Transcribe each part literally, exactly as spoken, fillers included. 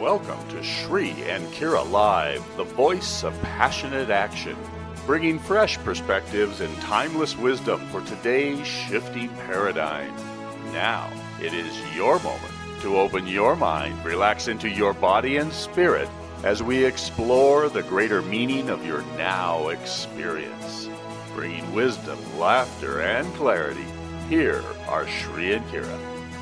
Welcome to Shri and Kira Live, the voice of passionate action, bringing fresh perspectives and timeless wisdom for today's shifting paradigm. Now, it is your moment to open your mind, relax into your body and spirit as we explore the greater meaning of your now experience. Bringing wisdom, laughter, and clarity, here are Shri and Kira.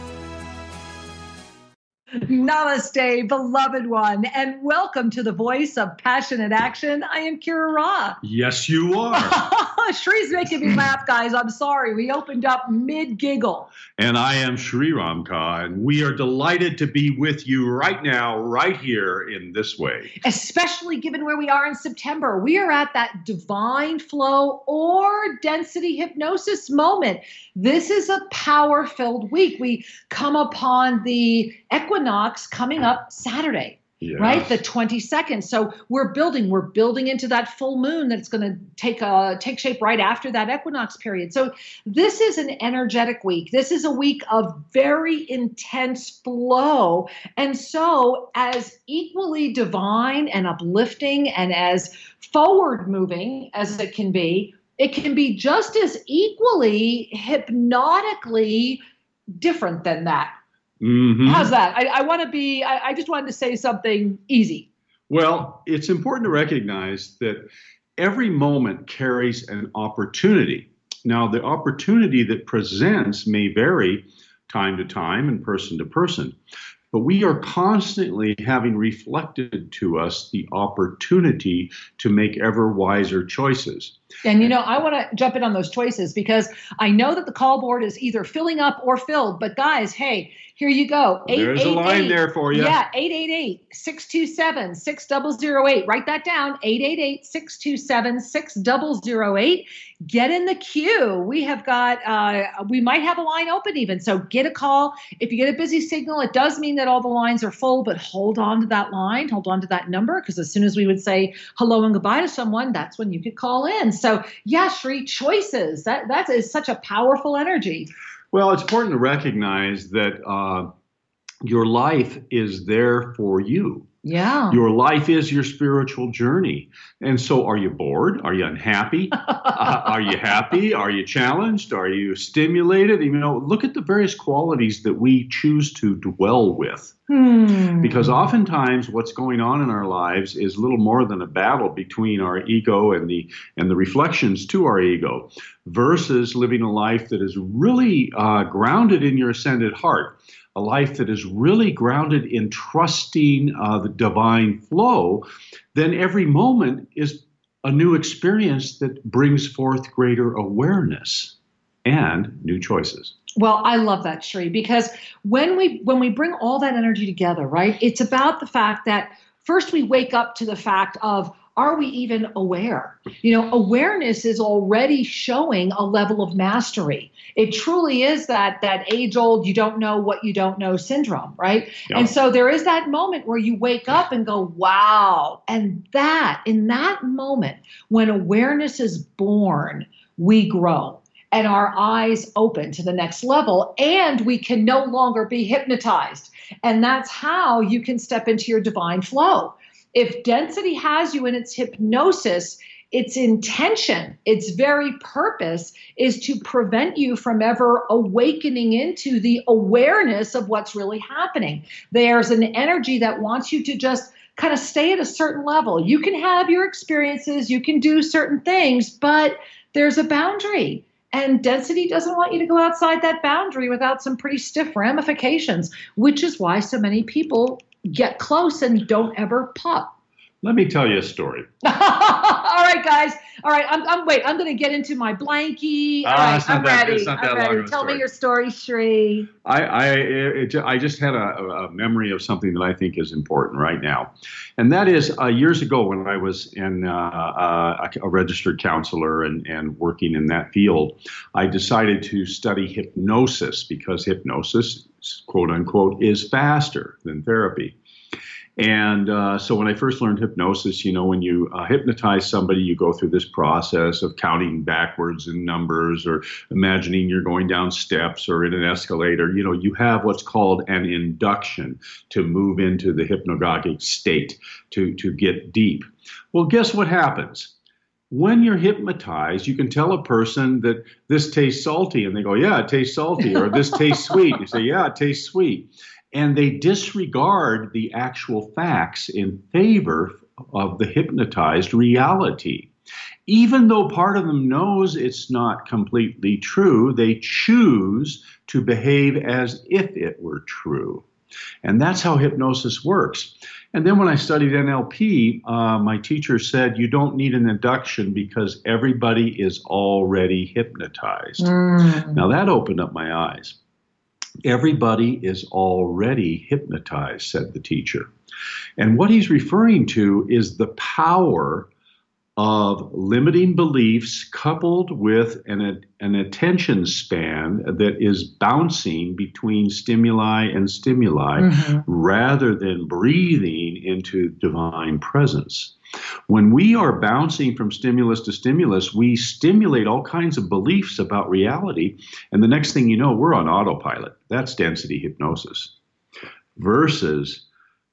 Namaste, beloved one, and welcome to the voice of passionate action. I am Kira Ra. Yes, you are. Shri's making me laugh, guys. I'm sorry. We opened up mid-giggle. And I am Shri Ramka, and we are delighted to be with you right now, right here in this way. Especially given where we are in September. We are at that divine flow or density hypnosis moment. This is a power-filled week. We come upon the equinox coming up Saturday. Yes. Right, the twenty-second. So we're building, we're building into that full moon that's going to take a take shape right after that equinox period. So this is an energetic week. This is a week of very intense flow. And so as equally divine and uplifting and as forward moving as it can be, it can be just as equally hypnotically different than that. Mm-hmm. How's that? I, I want to be, I, I just wanted to say something easy. Well, it's important to recognize that every moment carries an opportunity. Now, the opportunity that presents may vary time to time and person to person, but we are constantly having reflected to us the opportunity to make ever wiser choices. And, you know, I want to jump in on those choices because I know that the call board is either filling up or filled. But guys, hey, here you go. Eight, There's eight, a line eight, there for you. Yeah, eight eight eight, six two seven, six zero zero eight. Write that down, eight eight eight, six two seven, six zero zero eight. Get in the queue. We have got, uh, we might have a line open even. So get a call. If you get a busy signal, it does mean that all the lines are full, but hold on to that line. Hold on to that number because as soon as we would say hello and goodbye to someone, that's when you could call in. So yeah, Shri, choices. That that is such a powerful energy. Well, it's important to recognize that uh, your life is there for you. Yeah. Your life is your spiritual journey. And so are you bored? Are you unhappy? uh, are you happy? Are you challenged? Are you stimulated? You know, look at the various qualities that we choose to dwell with. Hmm. Because oftentimes what's going on in our lives is little more than a battle between our ego and the and the reflections to our ego versus living a life that is really uh, grounded in your ascended heart. A life that is really grounded in trusting uh, the divine flow, then every moment is a new experience that brings forth greater awareness and new choices. Well, I love that, Shri, because when we when we bring all that energy together, right, it's about the fact that first we wake up to the fact of, are we even aware? You know, awareness is already showing a level of mastery. It truly is that that age-old you don't know what you don't know syndrome, right? Yeah. And so there is that moment where you wake up and go, wow. And that, in that moment, when awareness is born, we grow. And our eyes open to the next level, and we can no longer be hypnotized. And that's how you can step into your divine flow. If density has you in its hypnosis, its intention, its very purpose is to prevent you from ever awakening into the awareness of what's really happening. There's an energy that wants you to just kind of stay at a certain level. You can have your experiences, you can do certain things, but there's a boundary. And density doesn't want you to go outside that boundary without some pretty stiff ramifications, which is why so many people get close and don't ever pop. Let me tell you a story. All right, guys. All right, I'm, I'm wait. I'm going to get into my blankie. All ah, right, I'm that, ready. I'm ready. Tell me your story, Shri. I I, it, I just had a, a memory of something that I think is important right now, and that is uh, years ago when I was in uh, uh, a registered counselor and and working in that field, I decided to study hypnosis because hypnosis, quote unquote, is faster than therapy. And uh, so when I first learned hypnosis, you know, when you uh, hypnotize somebody, you go through this process of counting backwards in numbers or imagining you're going down steps or in an escalator. You know, you have what's called an induction to move into the hypnagogic state, to, to get deep. Well, guess what happens? When you're hypnotized, you can tell a person that this tastes salty, and they go, yeah, it tastes salty, or this tastes sweet. You say, yeah, it tastes sweet. And they disregard the actual facts in favor of the hypnotized reality. Even though part of them knows it's not completely true, they choose to behave as if it were true. And that's how hypnosis works. And then when I studied N L P, uh, my teacher said, you don't need an induction because everybody is already hypnotized. Mm. Now that opened up my eyes. Everybody is already hypnotized, said the teacher. And what he's referring to is the power of limiting beliefs coupled with an, an attention span that is bouncing between stimuli and stimuli mm-hmm. rather than breathing into divine presence. When we are bouncing from stimulus to stimulus, we stimulate all kinds of beliefs about reality, and the next thing you know, we're on autopilot. That's density hypnosis. Versus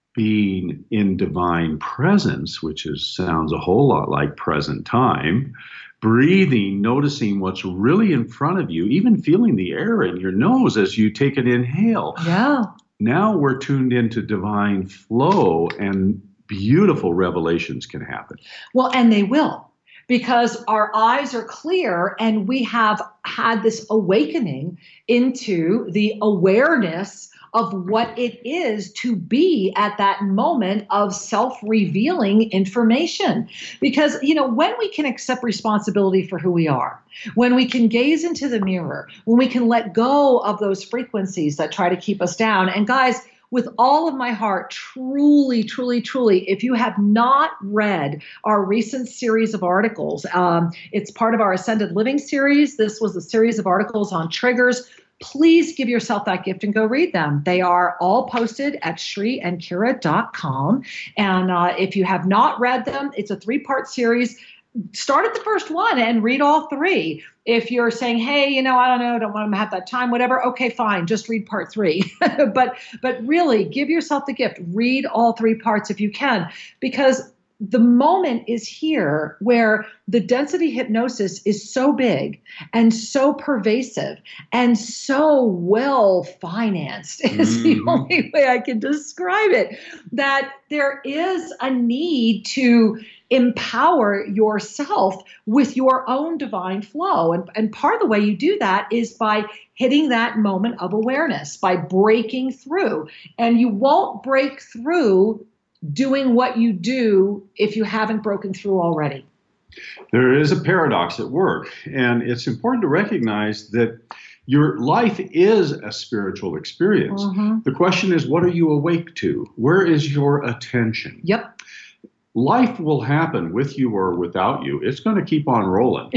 being in divine presence, which is sounds a whole lot like present time, breathing, noticing what's really in front of you, even feeling the air in your nose as you take an inhale. Yeah. Now we're tuned into divine flow, and beautiful revelations can happen. Well, and they will, because our eyes are clear and we have had this awakening into the awareness of what it is to be at that moment of self-revealing information. Because, you know, when we can accept responsibility for who we are, when we can gaze into the mirror, when we can let go of those frequencies that try to keep us down. And guys, with all of my heart, truly, truly, truly, if you have not read our recent series of articles, um, it's part of our Ascended Living series. This was a series of articles on triggers. Please give yourself that gift and go read them. They are all posted at Sri and Kira dot com. And uh, if you have not read them, it's a three-part series. Start at the first one and read all three. If you're saying, hey, you know, I don't know, don't want to have that time, whatever, okay, fine, just read part three. but but really, give yourself the gift. Read all three parts if you can, because the moment is here where the density hypnosis is so big and so pervasive and so well financed is mm-hmm. the only way I can describe it, that there is a need to empower yourself with your own divine flow. And, and part of the way you do that is by hitting that moment of awareness, by breaking through. And you won't break through doing what you do if you haven't broken through already. There is a paradox at work, and it's important to recognize that your life is a spiritual experience. Mm-hmm. The question is, what are you awake to? Where is your attention? Yep. Life will happen with you or without you. It's going to keep on rolling.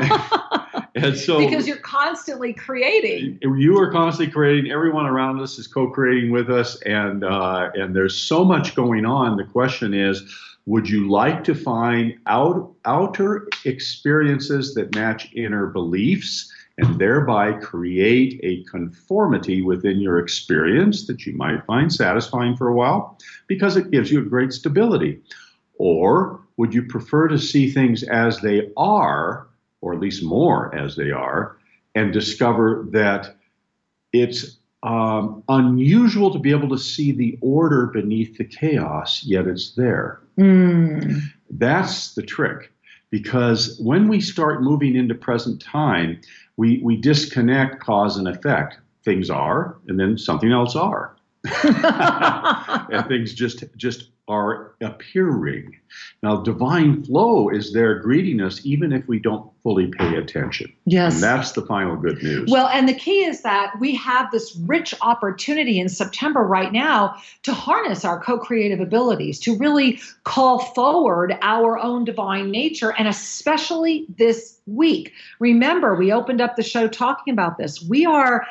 And so, because you're constantly creating. You are constantly creating. Everyone around us is co-creating with us, and uh, and there's so much going on. The question is, would you like to find out, outer experiences that match inner beliefs, and thereby create a conformity within your experience that you might find satisfying for a while because it gives you a great stability? Or would you prefer to see things as they are, or at least more as they are, and discover that it's um, unusual to be able to see the order beneath the chaos, yet it's there? Mm. That's the trick, because when we start moving into present time, we, we disconnect cause and effect. Things are, and then something else are. And things just just are appearing. Now, divine flow is there greeting us even if we don't fully pay attention. Yes. And that's the final good news. Well, and the key is that we have this rich opportunity in September right now to harness our co-creative abilities, to really call forward our own divine nature, and especially this week. Remember, we opened up the show talking about this. We are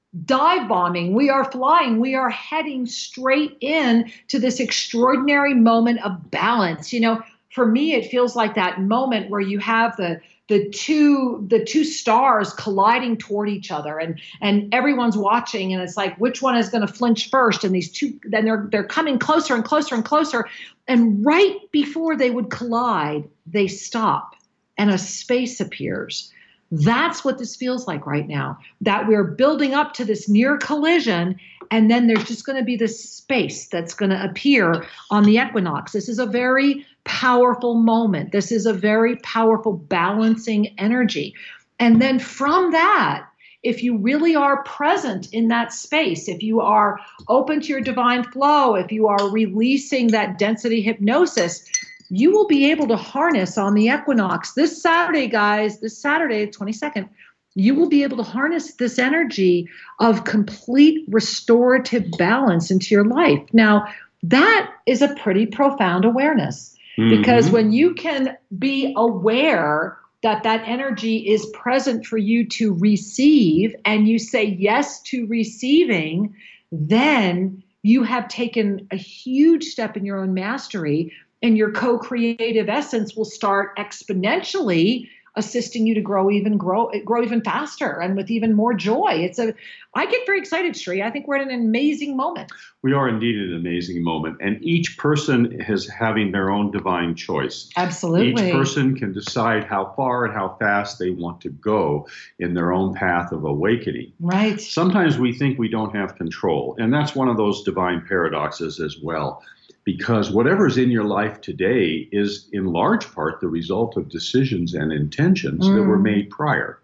dive bombing. We are flying. We are heading straight in to this extraordinary moment of balance. You know, for me, it feels like that moment where you have the the two the two stars colliding toward each other, and and everyone's watching, and it's like, which one is going to flinch first? And these two, then they're they're coming closer and closer and closer, and right before they would collide, they stop, and a space appears. That's what this feels like right now, that we're building up to this near collision, and then there's just going to be this space that's going to appear on the equinox. This is a very powerful moment. This is a very powerful balancing energy. And then from that, if you really are present in that space, if you are open to your divine flow, if you are releasing that density hypnosis, you will be able to harness on the equinox this Saturday, guys, this Saturday, twenty-second, you will be able to harness this energy of complete restorative balance into your life. Now, that is a pretty profound awareness, mm-hmm. because when you can be aware that that energy is present for you to receive, and you say yes to receiving, then you have taken a huge step in your own mastery, and your co-creative essence will start exponentially assisting you to grow even grow grow even faster and with even more joy. It's a I get very excited, Sri. I think we're in an amazing moment. We are indeed in an amazing moment, and each person is having their own divine choice. Absolutely. Each person can decide how far and how fast they want to go in their own path of awakening. Right. Sometimes we think we don't have control, and that's one of those divine paradoxes as well. Because whatever's in your life today is in large part the result of decisions and intentions mm. that were made prior.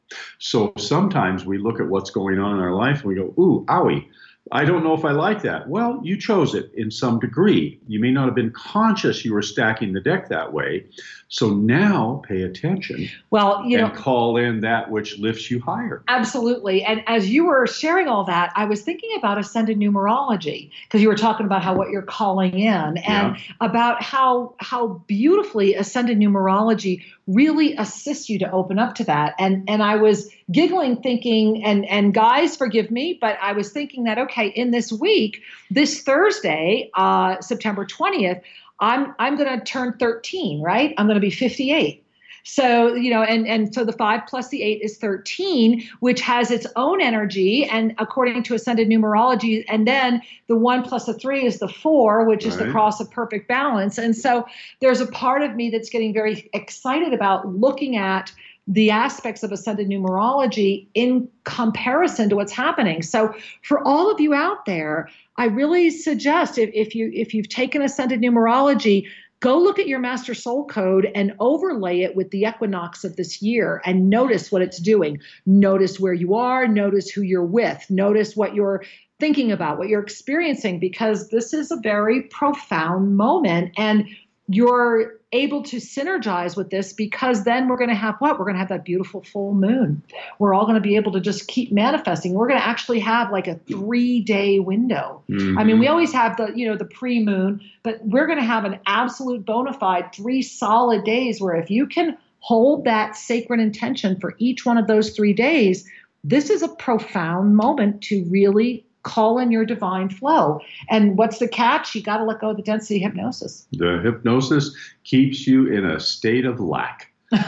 So sometimes we look at what's going on in our life and we go, ooh, owie, I don't know if I like that. Well, you chose it in some degree. You may not have been conscious you were stacking the deck that way. So now pay attention. Well, you and know, call in that which lifts you higher. Absolutely. And as you were sharing all that, I was thinking about ascended numerology, because you were talking about how what you're calling in, and Yeah. about how how beautifully ascended numerology really assists you to open up to that. And and I was giggling, thinking, and and guys, forgive me, but I was thinking that, okay, in this week, this Thursday, uh, September twentieth, I'm I'm going to turn thirteen, right? I'm going to be fifty-eight. So, you know, and, and so the five plus the eight is thirteen, which has its own energy. And according to ascended numerology, and then the one plus the three is the four, which is Right. the cross of perfect balance. And so there's a part of me that's getting very excited about looking at the aspects of ascended numerology in comparison to what's happening. So for all of you out there, I really suggest if, if you if you've taken ascended numerology, go look at your master soul code and overlay it with the equinox of this year and notice what it's doing. Notice where you are, notice who you're with, notice what you're thinking about, what you're experiencing, because this is a very profound moment, and you're able to synergize with this, because then we're going to have what? We're going to have that beautiful full moon. We're all going to be able to just keep manifesting. We're going to actually have like a three-day window. Mm-hmm. I mean, we always have the, you know, the pre-moon, but we're going to have an absolute bona fide three solid days where if you can hold that sacred intention for each one of those three days, this is a profound moment to really call in your divine flow. And what's the catch? You got to let go of the density hypnosis. The hypnosis keeps you in a state of lack. Yes,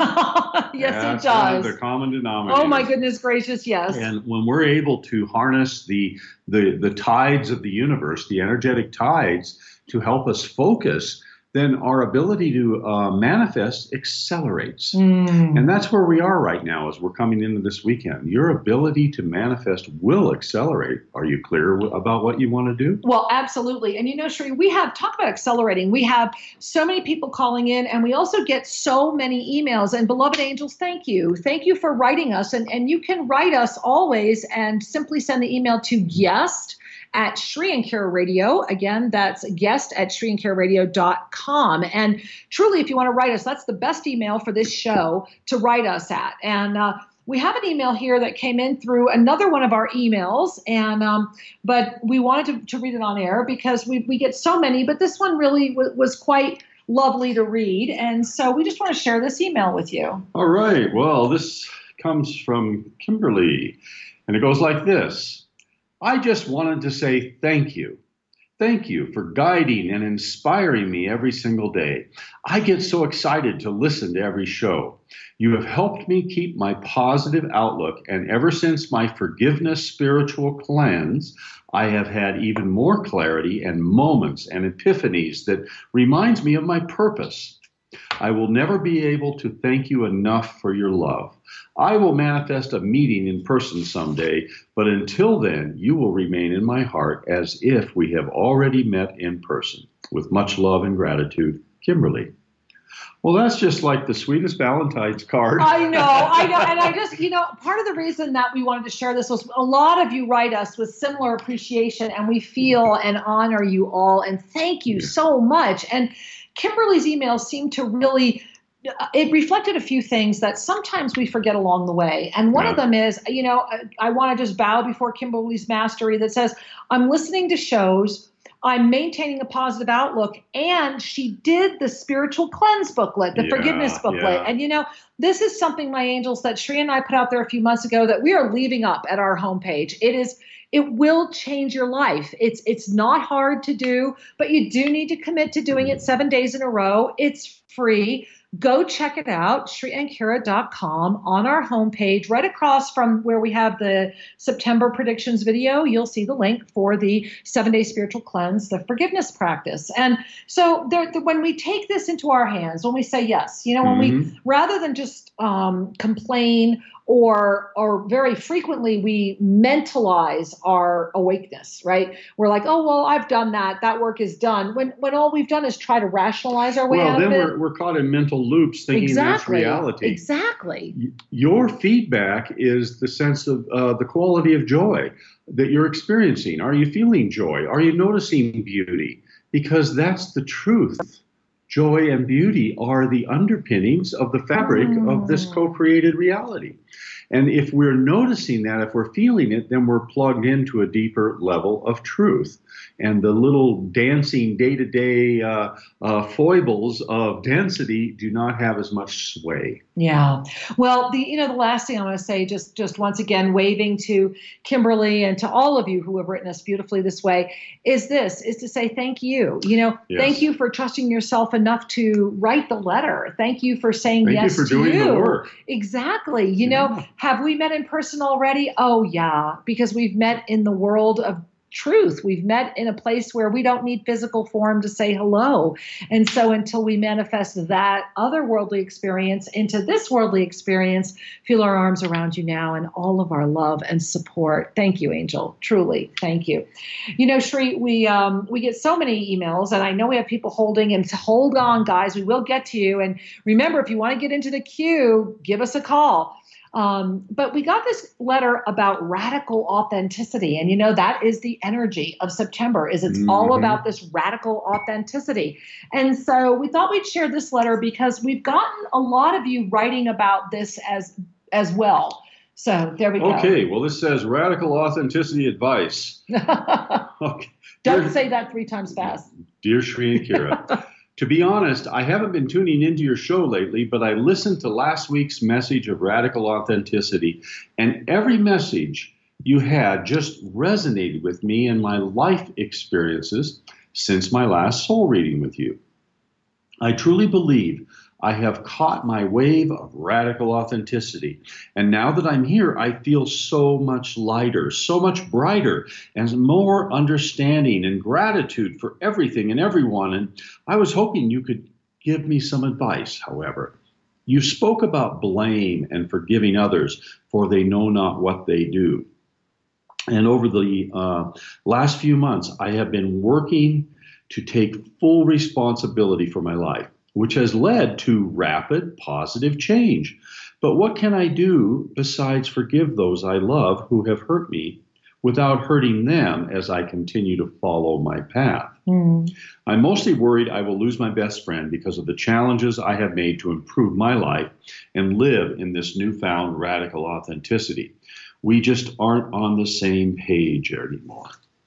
That's it does. one of the common denominators. Oh my goodness gracious, yes. And when we're able to harness the, the the tides of the universe, the energetic tides, to help us focus, then our ability to uh, manifest accelerates. Mm. And that's where we are right now as we're coming into this weekend. Your ability to manifest will accelerate. Are you clear w- about what you want to do? Well, absolutely. And you know, Sri, we have, talk about accelerating. We have so many people calling in, and we also get so many emails. And beloved angels, thank you. Thank you for writing us. And, and you can write us always and simply send the email to guest at Sri and Kira Radio. Again, that's guest at Sri and Kira Radio dot com. And truly, if you want to write us, that's the best email for this show to write us at. And uh, we have an email here that came in through another one of our emails, and um, but we wanted to, to read it on air because we, we get so many, but this one really w- was quite lovely to read. And so we just want to share this email with you. All right. Well, this comes from Kimberly. And it goes like this. I just wanted to say thank you. Thank you for guiding and inspiring me every single day. I get so excited to listen to every show. You have helped me keep my positive outlook, and ever since my forgiveness spiritual cleanse, I have had even more clarity and moments and epiphanies that reminds me of my purpose. I will never be able to thank you enough for your love. I will manifest a meeting in person someday, but until then, you will remain in my heart as if we have already met in person. With much love and gratitude, Kimberly. Well, that's just like the sweetest Valentine's card. I know, I know. And I just, you know, part of the reason that we wanted to share this was a lot of you write us with similar appreciation, and we feel and honor you all. And thank you so much. And Kimberly's emails seem to really, it reflected a few things that sometimes we forget along the way. And one yeah. of them is, you know, I, I want to just bow before Kimberly's mastery that says, I'm listening to shows, I'm maintaining a positive outlook, and she did the spiritual cleanse booklet, the yeah, forgiveness booklet. Yeah. And, you know, this is something, my angels, that Shri and I put out there a few months ago that we are leaving up at our homepage. It is It will change your life. It's it's not hard to do, but you do need to commit to doing it seven days in a row. It's free. Go check it out, shri and kira dot com, on our homepage, right across from where we have the September predictions video. You'll see the link for the seven-day spiritual cleanse, the forgiveness practice. And so there, the, when we take this into our hands, when we say yes, you know, when mm-hmm. we, rather than just um, complain, or or very frequently we mentalize our awakeness, right? We're like, oh, well, I've done that. That work is done. When when all we've done is try to rationalize our way well, out of it. Well, then we're, we're caught in mental loops thinking exactly. that's reality. Exactly. Your feedback is the sense of uh, the quality of joy that you're experiencing. Are you feeling joy? Are you noticing beauty? Because that's the truth. Joy and beauty are the underpinnings of the fabric mm. of this co-created reality. And if we're noticing that, if we're feeling it, then we're plugged into a deeper level of truth. And the little dancing day-to-day uh, uh, foibles of density do not have as much sway. Yeah. Well, the you know the last thing I want to say, just just once again, waving to Kimberly and to all of you who have written us beautifully this way, is this, is to say thank you. You know, yes. Thank you for trusting yourself enough to write the letter. Thank you for saying thank yes you for to doing you. the work. Exactly. You yeah. know, have we met in person already? Oh, yeah, because we've met in the world of truth. We've met in a place where we don't need physical form to say hello. And so until we manifest that otherworldly experience into this worldly experience, feel our arms around you now and all of our love and support. Thank you, Angel. Truly, thank you. You know, Shri, we um, we get so many emails, and I know we have people holding, and hold on, guys, we will get to you. And remember, if you want to get into the queue, give us a call. Um, but we got this letter about radical authenticity. And, you know, that is the energy of September, is it's mm-hmm. all about this radical authenticity. And so we thought we'd share this letter because we've gotten a lot of you writing about this as as well. So there we go. Okay. Well, this says radical authenticity advice. Okay. Don't Dear, say that three times fast. Dear Shri and Kira. To be honest, I haven't been tuning into your show lately, but I listened to last week's message of radical authenticity, and every message you had just resonated with me and my life experiences since my last soul reading with you. I truly believe I have caught my wave of radical authenticity. And now that I'm here, I feel so much lighter, so much brighter, and more understanding and gratitude for everything and everyone. And I was hoping you could give me some advice, however. You spoke about blame and forgiving others, for they know not what they do. And over the uh, last few months, I have been working to take full responsibility for my life, which has led to rapid positive change. But what can I do besides forgive those I love who have hurt me without hurting them as I continue to follow my path? Mm. I'm mostly worried I will lose my best friend because of the challenges I have made to improve my life and live in this newfound radical authenticity. We just aren't on the same page anymore.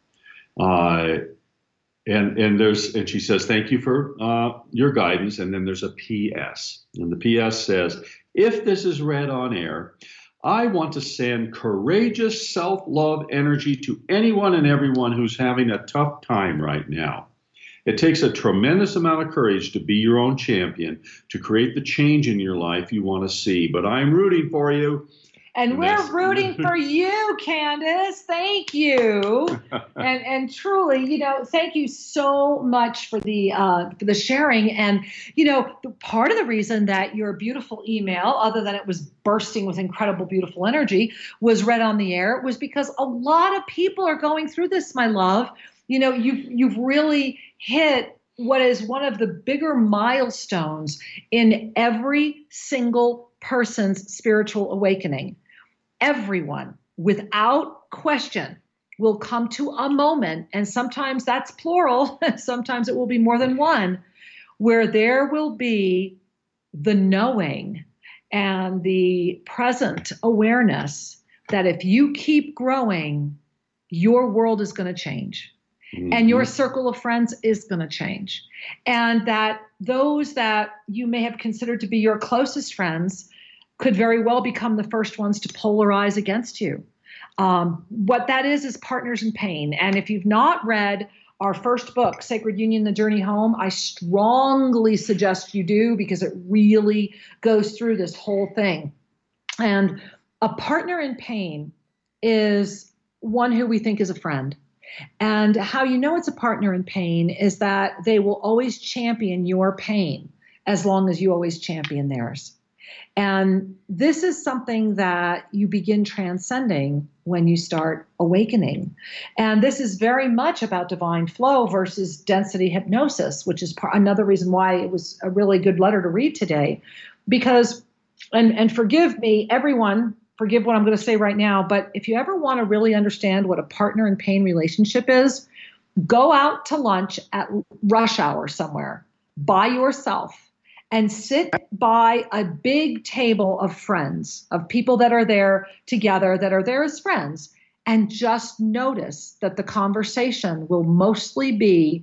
Uh, And and there's and she says, thank you for uh, your guidance. And then there's a P S. And the P S says, if this is read on air, I want to send courageous self-love energy to anyone and everyone who's having a tough time right now. It takes a tremendous amount of courage to be your own champion, to create the change in your life you want to see. But I'm rooting for you. And we're rooting for you, Candace. Thank you. and and truly, you know, thank you so much for the uh, for the sharing. And, you know, part of the reason that your beautiful email, other than it was bursting with incredible, beautiful energy, was read on the air was because a lot of people are going through this, my love. You know, you've, you've really hit what is one of the bigger milestones in every single person's spiritual awakening. Everyone, without question, will come to a moment, and sometimes that's plural, sometimes it will be more than one, where there will be the knowing and the present awareness that if you keep growing, your world is going to change. Mm-hmm. And your circle of friends is going to change. And that those that you may have considered to be your closest friends could very well become the first ones to polarize against you. Um, what that is is partners in pain. And if you've not read our first book, Sacred Union, The Journey Home, I strongly suggest you do because it really goes through this whole thing. And a partner in pain is one who we think is a friend. And how you know it's a partner in pain is that they will always champion your pain as long as you always champion theirs. And this is something that you begin transcending when you start awakening. And this is very much about divine flow versus density hypnosis, which is par- another reason why it was a really good letter to read today. Because, and, and forgive me, everyone, forgive what I'm going to say right now, but if you ever want to really understand what a partner in pain relationship is, go out to lunch at rush hour somewhere by yourself. And sit by a big table of friends, of people that are there together, that are there as friends, and just notice that the conversation will mostly be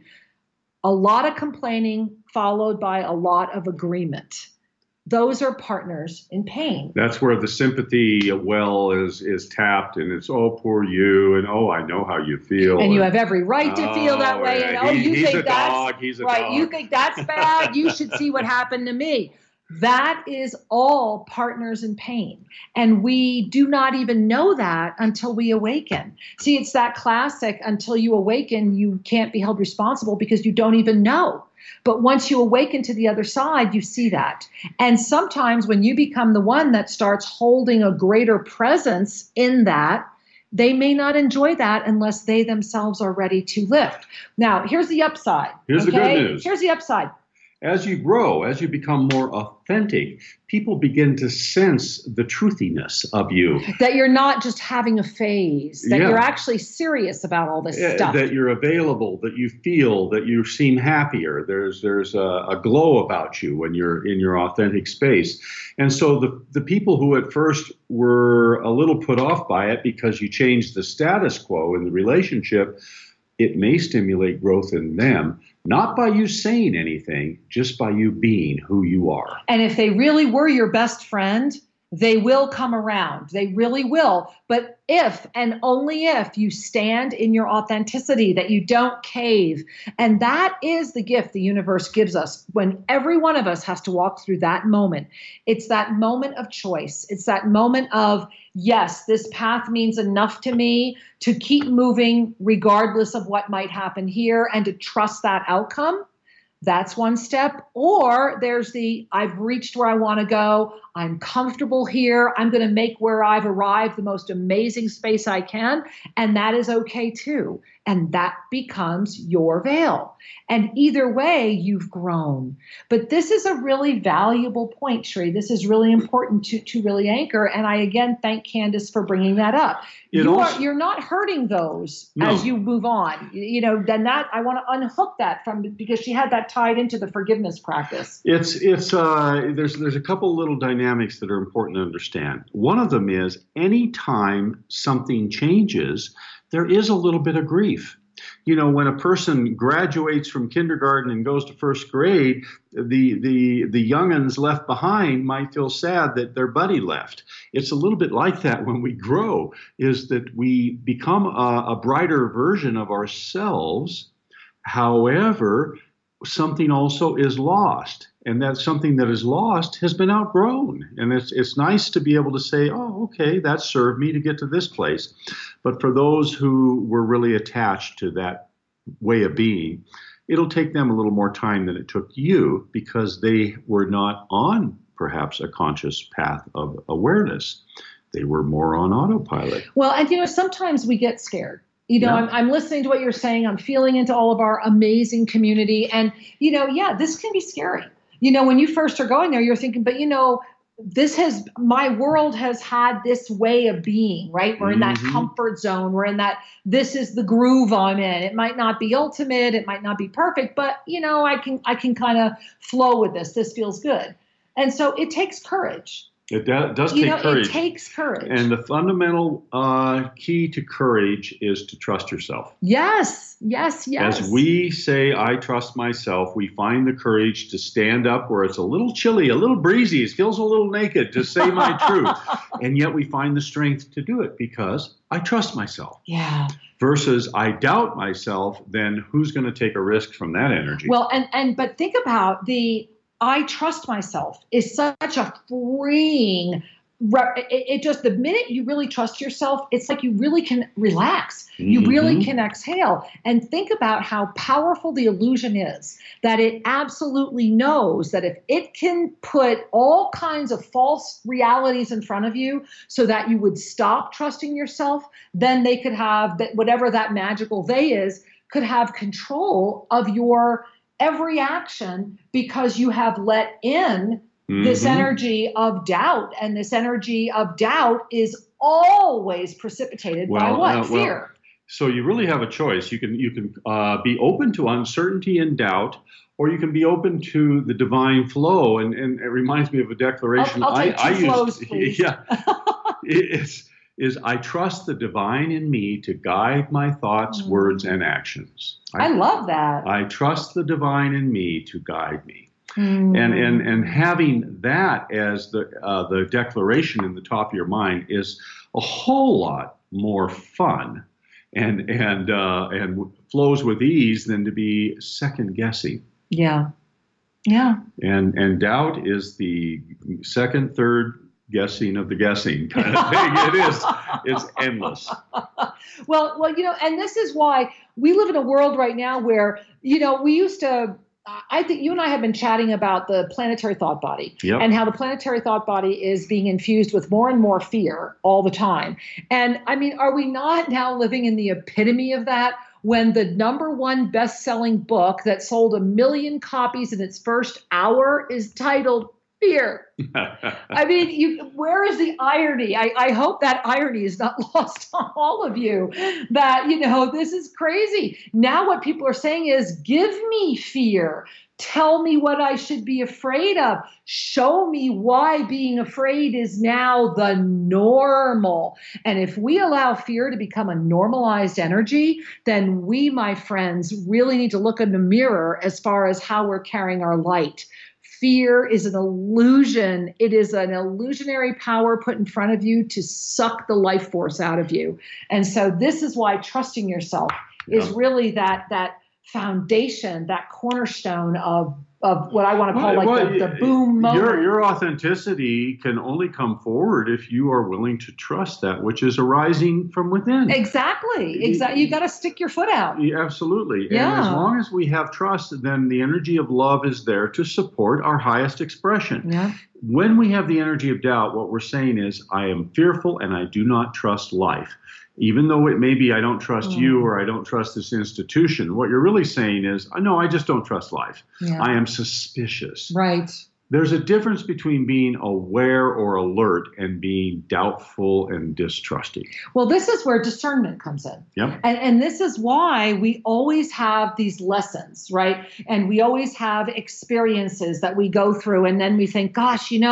a lot of complaining followed by a lot of agreement. Those are partners in pain. That's where the sympathy well is is tapped, and it's, oh, poor you, and oh, I know how you feel. And, and you have every right to oh, feel that way. Yeah. And oh, he, you he's think a that's dog. He's a right. dog. You think that's bad. You should see what happened to me. That is all partners in pain. And we do not even know that until we awaken. See, it's that classic, until you awaken, you can't be held responsible because you don't even know. But once you awaken to the other side, you see that. And sometimes when you become the one that starts holding a greater presence in that, they may not enjoy that unless they themselves are ready to lift. Now, here's the upside. Here's okay? the good news. Here's the upside. As you grow, as you become more authentic, people begin to sense the truthiness of you. That you're not just having a phase, that yeah. you're actually serious about all this yeah, stuff. That you're available, that you feel, that you seem happier. There's there's a, a glow about you when you're in your authentic space. And so the, the people who at first were a little put off by it because you changed the status quo in the relationship, it may stimulate growth in them. Not by you saying anything, just by you being who you are. And if they really were your best friend, they will come around. They really will. But if and only if you stand in your authenticity, that you don't cave. And that is the gift the universe gives us when every one of us has to walk through that moment. It's that moment of choice. It's that moment of, yes, this path means enough to me to keep moving regardless of what might happen here and to trust that outcome. That's one step. Or there's the, I've reached where I want to go. I'm comfortable here. I'm going to make where I've arrived the most amazing space I can. And that is okay too. And that becomes your veil. And either way, you've grown. But this is a really valuable point, Sri. This is really important to, to really anchor. And I, again, thank Candace for bringing that up. It You also- are, you're not hurting those No. as you move on. You know, then that, I want to unhook that from, because she had that tied into the forgiveness practice. It's it's uh there's there's a couple little dynamics that are important to understand. One of them is anytime something changes, there is a little bit of grief. You know, when a person graduates from kindergarten and goes to first grade, the the the youngins left behind might feel sad that their buddy left. It's a little bit like that when we grow, is that we become a, a brighter version of ourselves. However, something also is lost, and that something that is lost has been outgrown. And it's it's nice to be able to say, oh, okay, that served me to get to this place. But for those who were really attached to that way of being, it'll take them a little more time than it took you, because they were not on perhaps a conscious path of awareness. They were more on autopilot. Well, and you know, sometimes we get scared. You know, Yeah. I'm, I'm listening to what you're saying. I'm feeling into all of our amazing community. And, you know, yeah, this can be scary. You know, when you first are going there, you're thinking, but, you know, this has, my world has had this way of being, right? We're in that Mhm. comfort zone. We're in that, this is the groove I'm in. It might not be ultimate. It might not be perfect, but, you know, I can, I can kind of flow with this. This feels good. And so it takes courage. It do- does You take know, courage. it takes courage. And the fundamental uh, key to courage is to trust yourself. yes, yes, yes. As we say, I trust myself, we find the courage to stand up where it's a little chilly, a little breezy, it feels a little naked, to say my truth. And yet we find the strength to do it because I trust myself. Yeah. Versus I doubt myself, then who's going to take a risk from that energy? Well, and and but think about the I trust myself is such a freeing. It, it just, the minute you really trust yourself, it's like you really can relax. You really Mhm. can exhale and think about how powerful the illusion is, that it absolutely knows that if it can put all kinds of false realities in front of you so that you would stop trusting yourself, then they could have that, whatever that magical they is, could have control of your every action, because you have let in this Mhm. energy of doubt. And this energy of doubt is always precipitated by Well, what? uh, well, Fear. So you really have a choice. You can you can uh, be open to uncertainty and doubt, or you can be open to the divine flow. And, and it reminds me of a declaration I'll, I'll take two I, I flows, used. please. Yeah, it's is I trust the divine in me to guide my thoughts, Mm. words, and actions. I love that. I trust the divine in me to guide me. Mm. And and and having that as the uh, the declaration in the top of your mind is a whole lot more fun, and and uh, and flows with ease than to be second guessing. Yeah. Yeah. And and doubt is the second, third guessing of the guessing kind of thing. It is. It's endless. Well, well, you know, and this is why we live in a world right now where, you know, we used to, I think you and I have been chatting about the planetary thought body. Yep. And how the planetary thought body is being infused with more and more fear all the time. And I mean, are we not now living in the epitome of that, when the number one best-selling book that sold a million copies in its first hour is titled Fear? I mean, you, where is the irony? I, I hope that irony is not lost on all of you, that, you know, this is crazy. Now what people are saying is, give me fear. Tell me what I should be afraid of. Show me why being afraid is now the normal. And if we allow fear to become a normalized energy, then we, my friends, really need to look in the mirror as far as how we're carrying our light. Fear is an illusion. It is an illusionary power put in front of you to suck the life force out of you. And so this is why trusting yourself Yeah. is really that that foundation, that cornerstone of of what I want to call like Well, the, the boom moment. Your, your authenticity can only come forward if you are willing to trust that which is arising from within. Exactly. Exactly. You got to stick your foot out. Yeah, absolutely. Yeah. And as long as we have trust, then the energy of love is there to support our highest expression. Yeah. When we have the energy of doubt, what we're saying is, I am fearful and I do not trust life. Even though it may be I don't trust Mm. you or I don't trust this institution, what you're really saying is, no, I just don't trust life. Yeah. I am suspicious. Right. There's a difference between being aware or alert and being doubtful and distrusting. Well, this is where discernment comes in. Yep. And, and this is why we always have these lessons, right? And we always have experiences that we go through. And then we think, gosh, you know,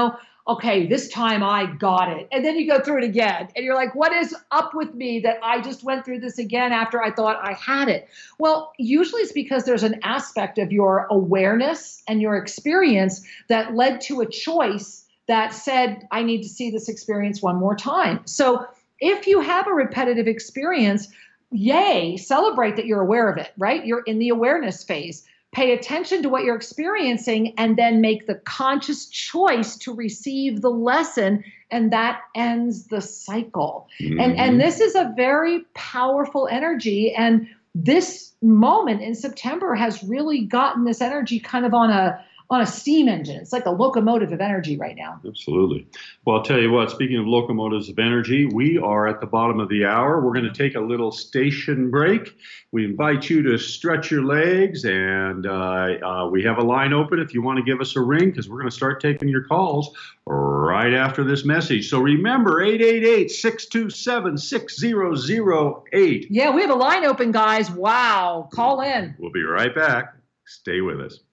okay, this time I got it. And then you go through it again and you're like, what is up with me that I just went through this again after I thought I had it? Well, usually it's because there's an aspect of your awareness and your experience that led to a choice that said, I need to see this experience one more time. So if you have a repetitive experience, yay, celebrate that you're aware of it, right? You're in the awareness phase. Pay attention to what you're experiencing and then make the conscious choice to receive the lesson, and that ends the cycle. Mm-hmm. And, and this is a very powerful energy, and this moment in September has really gotten this energy kind of on a on a steam engine. It's like a locomotive of energy right now. Absolutely. Well, I'll tell you what, speaking of locomotives of energy, we are at the bottom of the hour. We're going to take a little station break. We invite you to stretch your legs, and uh, uh, we have a line open if you want to give us a ring, because we're going to start taking your calls right after this message. So remember, eight eight eight, six two seven, six zero zero eight. Yeah, we have a line open, guys. Wow. Call in. We'll be right back. Stay with us.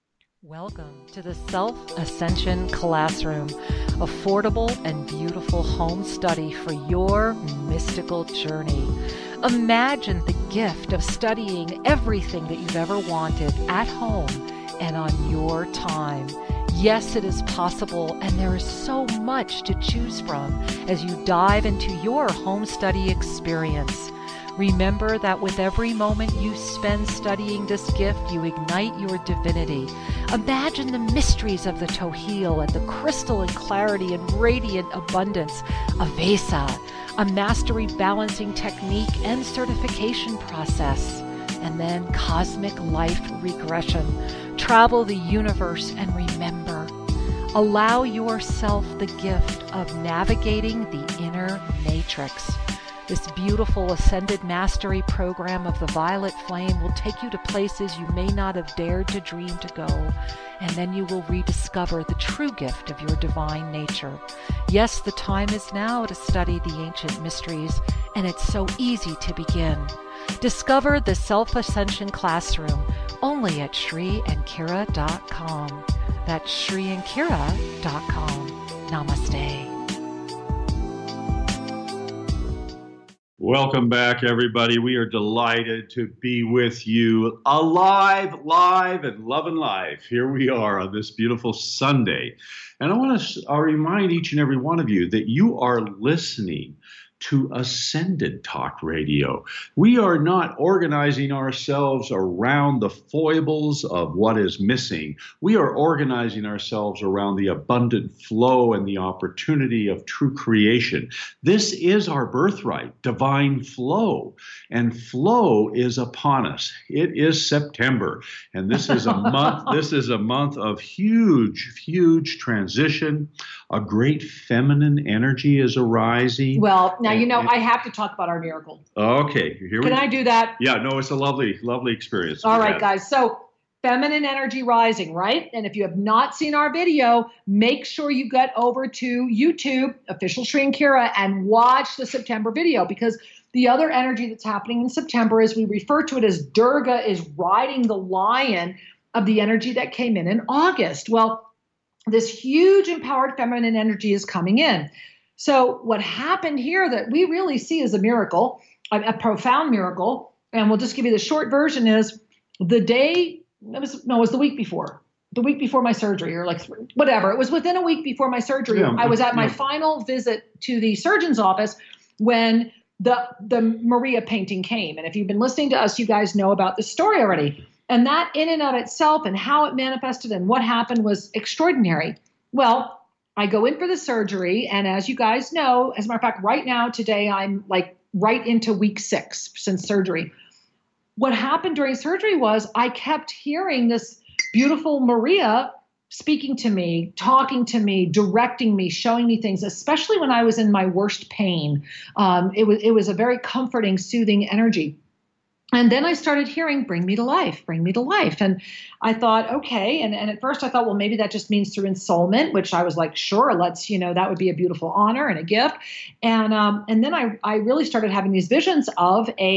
Welcome to the Self-Ascension Classroom, affordable and beautiful home study for your mystical journey. Imagine the gift of studying everything that you've ever wanted at home and on your time. Yes, it is possible, and there is so much to choose from as you dive into your home study experience. Remember that with every moment you spend studying this gift, you ignite your divinity. Imagine the mysteries of the Tohil and the crystalline clarity and radiant abundance of Vesa, a mastery balancing technique and certification process, and then cosmic life regression. Travel the universe and remember. Allow yourself the gift of navigating the inner matrix. This beautiful Ascended Mastery program of the Violet Flame will take you to places you may not have dared to dream to go, and then you will rediscover the true gift of your divine nature. Yes, the time is now to study the ancient mysteries, and it's so easy to begin. Discover the Self-Ascension Classroom only at Shri and Kira dot com. That's Shri and Kira dot com. Namaste. Welcome back, everybody. We are delighted to be with you alive, live, and loving life. Here we are on this beautiful Sunday. And I want to uh, remind each and every one of you that you are listening to Ascended Talk Radio. We are not organizing ourselves around the foibles of what is missing. We are organizing ourselves around the abundant flow and the opportunity of true creation. This is our birthright, divine flow, and flow is upon us. It is September, and this is a month, this is a month of huge, huge transition. A great feminine energy is arising. Well, now, you know, I have to talk about our miracle. Okay. Here we Can I do that? Yeah, no, it's a lovely, lovely experience. All right, guys. So feminine energy rising, right? And if you have not seen our video, make sure you get over to YouTube, Official Shri and Kira, and watch the September video, because the other energy that's happening in September is, we refer to it as Durga is riding the lion of the energy that came in in August. Well, this huge empowered feminine energy is coming in. So what happened here that we really see as a miracle, a, a profound miracle, and we'll just give you the short version, is the day, it was, no, it was the week before, the week before my surgery, or like whatever. It was within a week before my surgery. Yeah, I was at my yeah. final visit to the surgeon's office when the, the Maria painting came. And if you've been listening to us, you guys know about this story already. And that in and of itself and how it manifested and what happened was extraordinary. Well, I go in for the surgery. And as you guys know, as a matter of fact, right now, today, I'm like right into week six since surgery. What happened during surgery was I kept hearing this beautiful Maria speaking to me, talking to me, directing me, showing me things, especially when I was in my worst pain. Um, it was, it was a very comforting, soothing energy. And then I started hearing, bring me to life, bring me to life. And I thought, okay. And, and at first I thought, well, maybe that just means through ensoulment, which I was like, sure, let's, you know, that would be a beautiful honor and a gift. And, um, and then I, I really started having these visions of a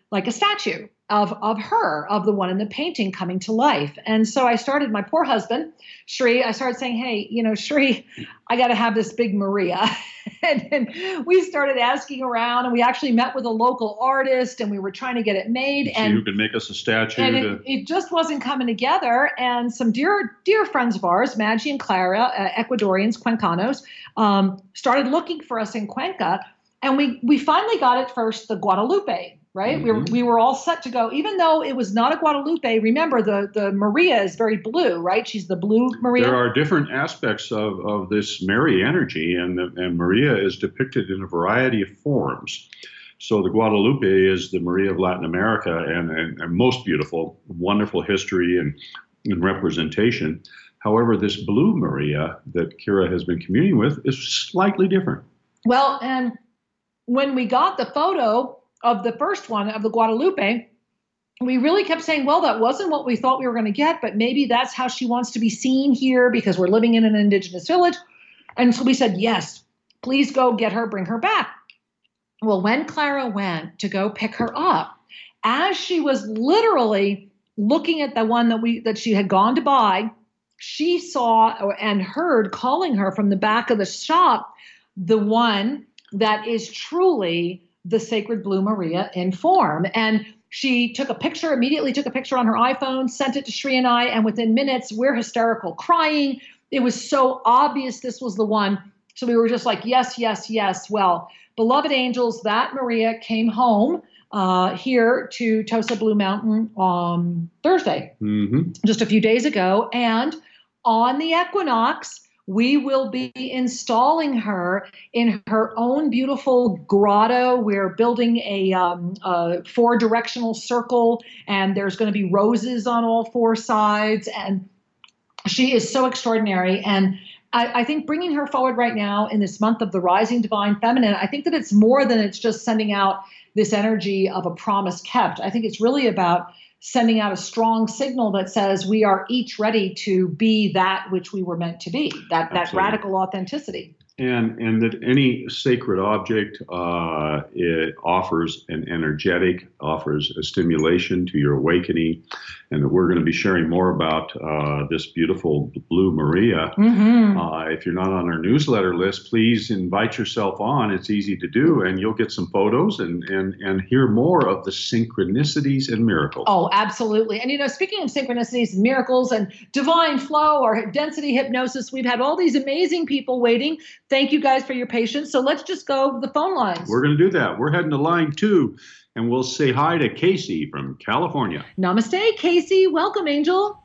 like a statue of, of her, of the one in the painting coming to life. And so I started, my poor husband, Shri, I started saying, hey, you know, Shri, I got to have this big Maria. and, and we started asking around, and we actually met with a local artist, and we were trying to get it made. See and who could make us a statue. And to... it, it just wasn't coming together. And some dear, dear friends of ours, Maggie and Clara, uh, Ecuadorians, Cuencanos, um, started looking for us in Cuenca. And we, we finally got at first the Guadalupe. Right. Mm-hmm. We were, we were all set to go, even though it was not a Guadalupe. Remember, the, the Maria is very blue, right? She's the blue Maria. There are different aspects of, of this Mary energy, and, the, and Maria is depicted in a variety of forms. So the Guadalupe is the Maria of Latin America, and, and, and most beautiful, wonderful history and, and representation. However, this blue Maria that Kira has been communing with is slightly different. Well, and when we got the photo of the first one, of the Guadalupe, we really kept saying, well, that wasn't what we thought we were going to get, but maybe that's how she wants to be seen here because we're living in an indigenous village. And so we said, yes, please go get her, bring her back. Well, when Clara went to go pick her up, as she was literally looking at the one that we that she had gone to buy, she saw and heard calling her from the back of the shop, the one that is truly the sacred blue Maria in form. And she took a picture, immediately took a picture on her iPhone, sent it to Shri and I, and within minutes, we're hysterical crying. It was so obvious this was the one. So we were just like, yes, yes, yes. Well, beloved angels, that Maria came home uh, here to Tosa Blue Mountain on Thursday, mm-hmm. just a few days ago. And on the equinox, we will be installing her in her own beautiful grotto. We're building a, um, a four-directional circle, and there's going to be roses on all four sides. And she is so extraordinary. And I, I think bringing her forward right now in this month of the Rising Divine Feminine, I think that it's more than it's just sending out this energy of a promise kept. I think it's really about sending out a strong signal that says we are each ready to be that which we were meant to be, that, that radical authenticity. And and that any sacred object, uh, it offers an energetic, offers a stimulation to your awakening, and that we're going to be sharing more about uh, this beautiful blue Maria. Mm-hmm. Uh, if you're not on our newsletter list, please invite yourself on. It's easy to do, and you'll get some photos and and and hear more of the synchronicities and miracles. Oh, absolutely. And you know, speaking of synchronicities and miracles and divine flow or density hypnosis, we've had all these amazing people waiting. Thank you guys for your patience. So let's just go to the phone lines. We're going to do that. We're heading to line two, and we'll say hi to Casey from California. Namaste, Casey. Welcome, Angel.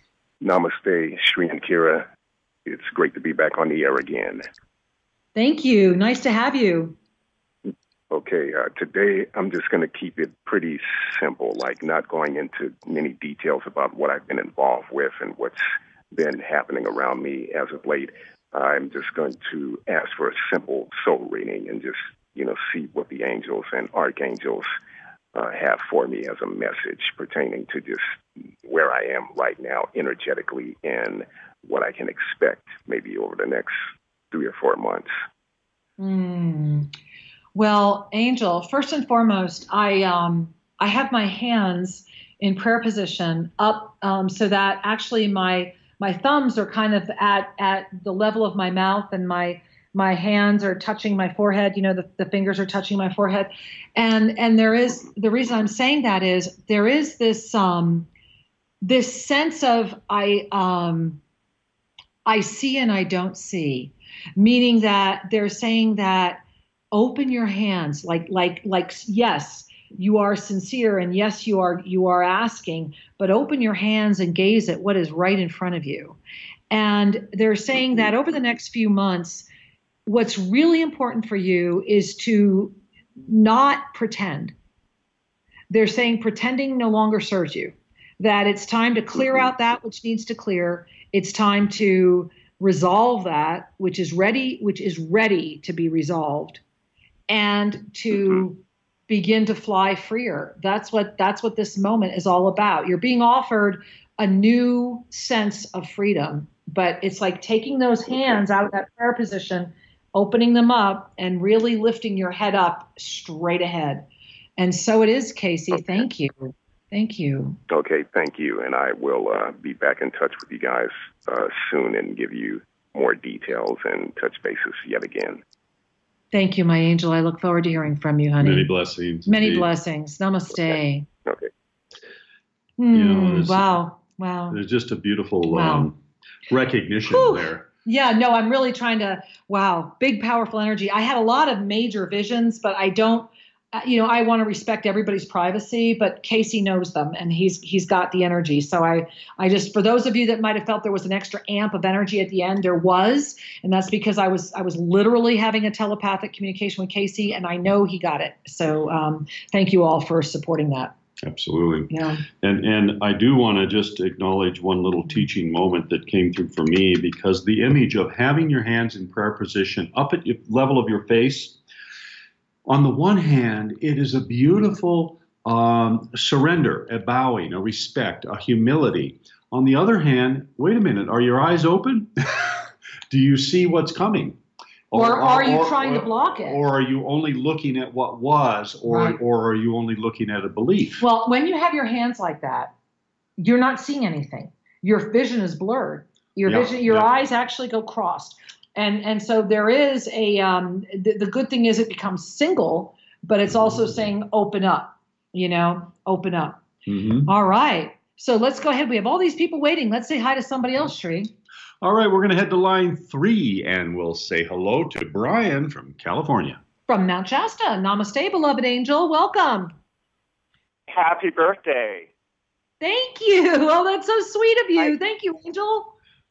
Namaste, Shri and Kira. It's great to be back on the air again. Thank you. Nice to have you. Okay, uh, today I'm just going to keep it pretty simple, like not going into many details about what I've been involved with and what's been happening around me as of late. I'm just going to ask for a simple soul reading and just, you know, see what the angels and archangels uh, have for me as a message pertaining to just where I am right now energetically and what I can expect maybe over the next three or four months. Mm. Well, Angel, first and foremost, I um, I have my hands in prayer position up um, so that actually my My thumbs are kind of at, at the level of my mouth, and my my hands are touching my forehead. You know, the, the fingers are touching my forehead. And and there is, the reason I'm saying that is there is this um this sense of I um I see and I don't see, meaning that they're saying that open your hands, like like like yes, you are sincere, and yes, you are you are asking, but open your hands and gaze at what is right in front of you. And they're saying that over the next few months, what's really important for you is to not pretend. They're saying pretending no longer serves you, that it's time to clear out that which needs to clear. It's time to resolve that which is ready, which is ready to be resolved, and to begin to fly freer. That's what that's what this moment is all about. You're being offered a new sense of freedom, but it's like taking those hands out of that prayer position, opening them up, and really lifting your head up straight ahead. And so it is, Casey. Okay. Thank you. Thank you. Okay, thank you. And I will uh, be back in touch with you guys uh, soon and give you more details and touch bases yet again. Thank you, my angel. I look forward to hearing from you, honey. Many blessings. Many indeed. blessings. Namaste. Okay. okay. Mm, you know, wow. Wow. There's just a beautiful wow. um, recognition Whew. there. Yeah, no, I'm really trying to, wow, big, powerful energy. I had a lot of major visions, but I don't, you know, I want to respect everybody's privacy, but Casey knows them and he's he's got the energy. So I, I just, for those of you that might have felt there was an extra amp of energy at the end, there was, and that's because I was I was literally having a telepathic communication with Casey, and I know he got it. So um, thank you all for supporting that. Absolutely. Yeah. And and I do want to just acknowledge one little teaching moment that came through for me, because the image of having your hands in prayer position up at the level of your face, on the one hand, it is a beautiful um, surrender, a bowing, a respect, a humility. On the other hand, wait a minute, are your eyes open? Do you see what's coming? Or, or are you or, trying or, to block it? Or are you only looking at what was, or, right. or are you only looking at a belief? Well, when you have your hands like that, you're not seeing anything. Your vision is blurred. Your yeah, vision, your yeah. eyes actually go crossed. And and so there is a, um, the, the good thing is it becomes single, but it's also saying open up, you know, open up. Mm-hmm. All right. So let's go ahead. We have all these people waiting. Let's say hi to somebody else, Sri. All right. We're going to head to line three and we'll say hello to Brian from California. From Mount Shasta. Namaste, beloved angel. Welcome. Happy birthday. Thank you. Oh, that's so sweet of you. I, Thank you, angel.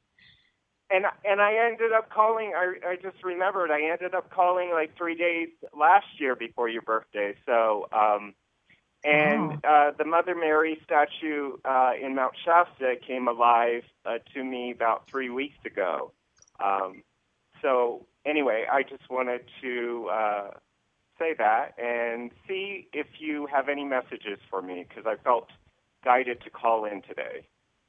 And and I ended up calling, I, I just remembered, I ended up calling like three days last year before your birthday. So, um, and wow. uh, the Mother Mary statue uh, in Mount Shasta came alive uh, to me about three weeks ago. Um, so anyway, I just wanted to uh, say that and see if you have any messages for me, because I felt guided to call in today.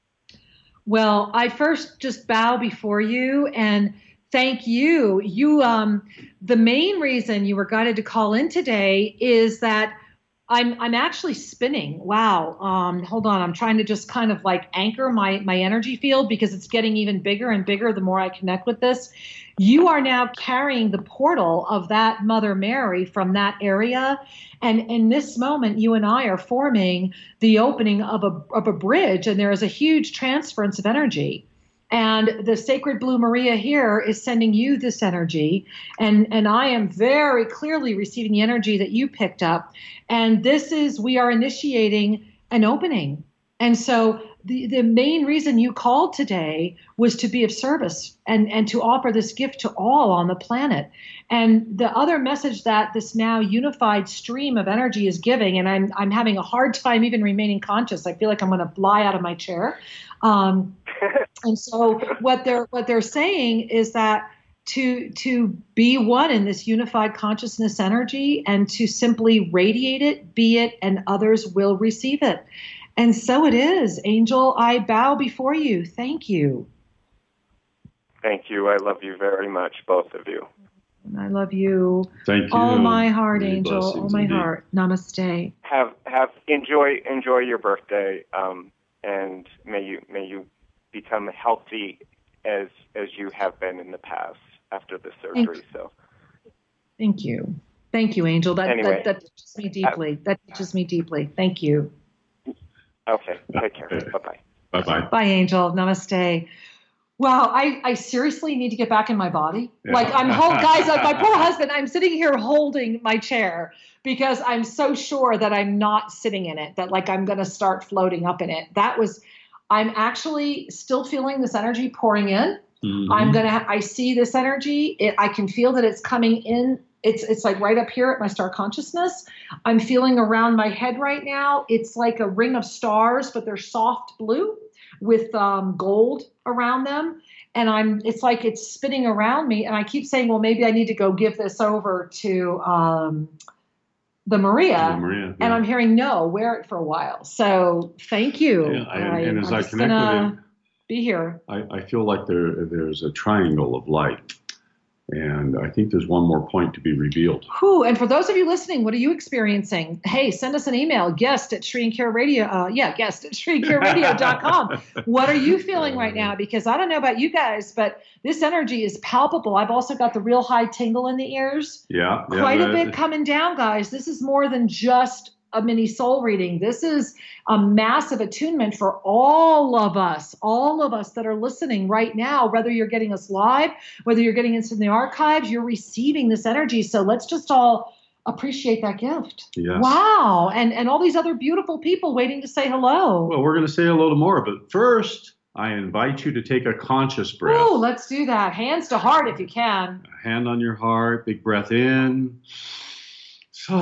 Well, I first just bow before you and thank you. You, um, the main reason you were guided to call in today is that I'm I'm actually spinning. Wow. Um, hold on. I'm trying to just kind of like anchor my my energy field because it's getting even bigger and bigger the more I connect with this. You are now carrying the portal of that Mother Mary from that area. And in this moment, you and I are forming the opening of a of a bridge, and there is a huge transference of energy. And the Sacred Blue Maria here is sending you this energy. And, and I am very clearly receiving the energy that you picked up. And this is, we are initiating an opening. And so the, the main reason you called today was to be of service and, and to offer this gift to all on the planet. And the other message that this now unified stream of energy is giving, and I'm, I'm having a hard time even remaining conscious. I feel like I'm going to fly out of my chair. Um, and so what they're what they're saying is that to to be one in this unified consciousness energy and to simply radiate it, be it, and others will receive it. And so it is. Angel, I bow before you. Thank you. Thank you. I love you very much, both of you. I love you. Thank you. All my heart, Many Angel. All my indeed. heart. Namaste. Have have enjoy enjoy your birthday. Um, And may you may you become healthy as as you have been in the past after the surgery. Thank, so, thank you, thank you, Angel. That anyway, that, that touches me deeply. Uh, that touches me deeply. Thank you. Okay, take care. Bye bye. Bye bye. Bye, Angel. Namaste. Wow, I, I seriously need to get back in my body. Yeah. Like I'm hold, guys, my poor husband, I'm sitting here holding my chair because I'm so sure that I'm not sitting in it, that like I'm going to start floating up in it. That was, I'm actually still feeling this energy pouring in. Mm-hmm. I'm going to, I see this energy. It, I can feel that it's coming in. It's, it's like right up here at my star consciousness. I'm feeling around my head right now. It's like a ring of stars, but they're soft blue with um, gold around them. And I'm, it's like it's spinning around me. And I keep saying, well, maybe I need to go give this over to um, the Maria. The Maria yeah. And I'm hearing, no, wear it for a while. So thank you. Yeah, I, I, and as I'm I just connect gonna with it, be here. I, I feel like there there's a triangle of light. And I think there's one more point to be revealed. Whew, and for those of you listening, what are you experiencing? Hey, send us an email, guest at Shri and Kira Radio. Uh, yeah, guest at Shri and Kira Radio dot com. What are you feeling right now? Because I don't know about you guys, but this energy is palpable. I've also got the real high tingle in the ears. Yeah. Quite yeah, a bit coming down, guys. This is more than just a mini soul reading. This is a massive attunement for all of us, all of us that are listening right now, whether you're getting us live, whether you're getting us in the archives, you're receiving this energy. So let's just all appreciate that gift. Yes. Wow. And, and all these other beautiful people waiting to say hello. Well, we're going to say hello to more, but first, I invite you to take a conscious breath. Oh, let's do that. Hands to heart if you can. A hand on your heart, big breath in. Oh.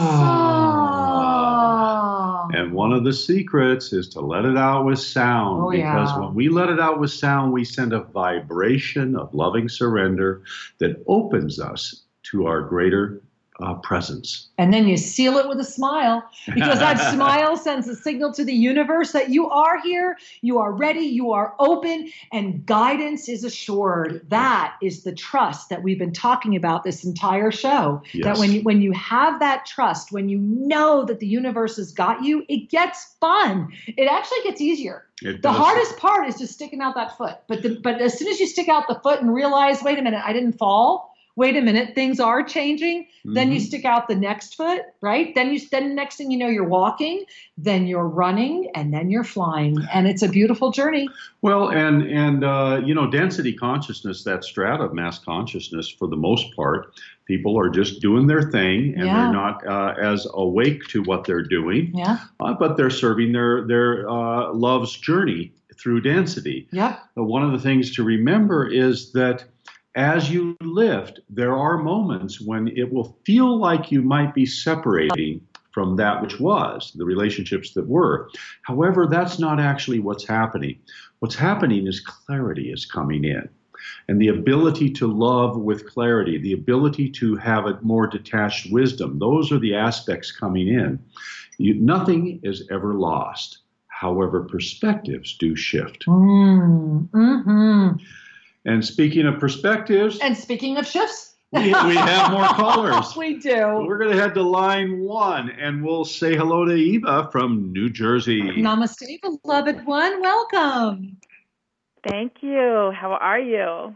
And one of the secrets is to let it out with sound, Oh, because yeah. when we let it out with sound, we send a vibration of loving surrender that opens us to our greater uh, presence. And then you seal it with a smile, because that smile sends a signal to the universe that you are here, you are ready, you are open, and guidance is assured. That is the trust that we've been talking about this entire show. Yes. That when you, when you have that trust, when you know that the universe has got you, it gets fun. It actually gets easier. It The does. hardest part is just sticking out that foot. But the, but as soon as you stick out the foot and realize, wait a minute, I didn't fall. Wait a minute, things are changing. Mm-hmm. Then you stick out the next foot, right? Then you then next thing you know, you're walking, then you're running, and then you're flying, and it's a beautiful journey. Well, and and uh, you know, density consciousness, that strata of mass consciousness, for the most part, people are just doing their thing, and Yeah. they're not uh, as awake to what they're doing. Yeah. Uh, but they're serving their their uh, love's journey through density. Yep. But one of the things to remember is that as you lift, there are moments when it will feel like you might be separating from that which was, the relationships that were. However, that's not actually what's happening. What's happening is clarity is coming in. And the ability to love with clarity, the ability to have a more detached wisdom, those are the aspects coming in. You, nothing is ever lost. However, perspectives do shift. Mm, mm-hmm. And speaking of perspectives, And speaking of shifts, we, we have more callers. we do. We're going to head to line one, and we'll say hello to Eva from New Jersey. Namaste, beloved one. Welcome. Thank you. How are you?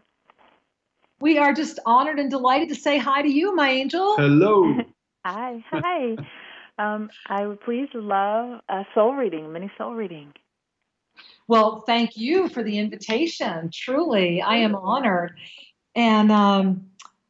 We are just honored and delighted to say hi to you, my angel. Hello. Hi. Hi. um, I would please love a soul reading, mini soul reading. Well, thank you for the invitation. Truly, I am honored. And um,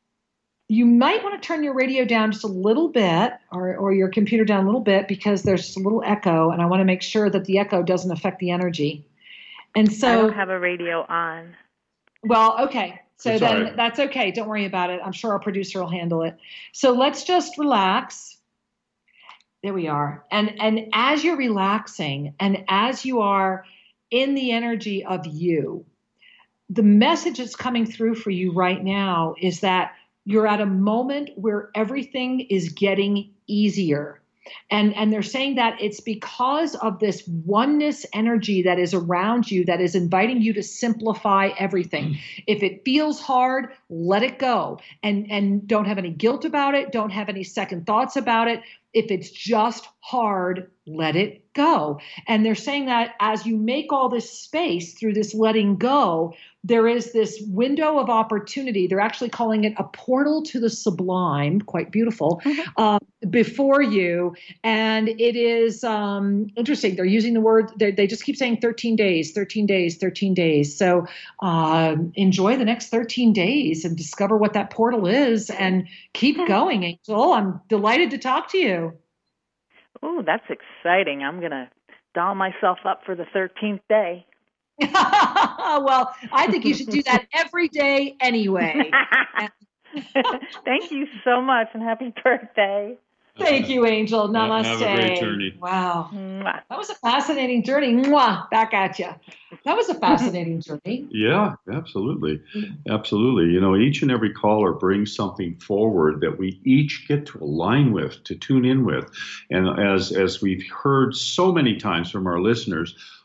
you might want to turn your radio down just a little bit, or, or your computer down a little bit, because there's just a little echo, and I want to make sure that the echo doesn't affect the energy. And so, I don't have a radio on. well, okay. So It's then all right. that's okay. Don't worry about it. I'm sure our producer will handle it. So let's just relax. There we are. And and as you're relaxing, and as you are in the energy of you, the message that's coming through for you right now is that you're at a moment where everything is getting easier. And, and they're saying that it's because of this oneness energy that is around you that is inviting you to simplify everything. If it feels hard, let it go. And, and don't have any guilt about it. Don't have any second thoughts about it. If it's just hard, let it go. And they're saying that as you make all this space through this letting go, there is this window of opportunity. They're actually calling it a portal to the sublime, quite beautiful, mm-hmm. uh, before you. And it is um, interesting. They're using the word, they just keep saying thirteen days, thirteen days, thirteen days. So um, enjoy the next thirteen days and discover what that portal is, and keep going, Angel. I'm delighted to talk to you. Oh, that's exciting. I'm going to doll myself up for the thirteenth day. Well, I think you should do that every day anyway. Thank you so much, and happy birthday. Thank you, Angel. Namaste. Have a great journey. Wow. Mwah. That was a fascinating journey. Mwah, back at you. That was a fascinating journey. Yeah, absolutely. Absolutely. You know, each and every caller brings something forward that we each get to align with, to tune in with. And as, as we've heard so many times from our listeners,